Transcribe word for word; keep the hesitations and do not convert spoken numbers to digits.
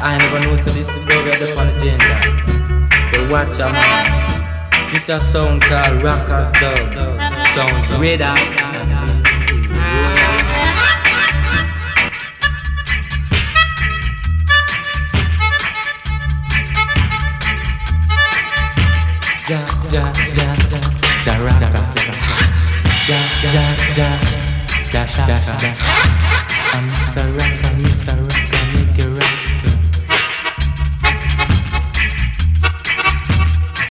I never know so this is the way the on agenda. But watch a man. This a song called Rockers Dub. Sounds red out. Ja ja ja ja ja raka ja ja ja ja ja ja ja I'm Mister Raka, Mister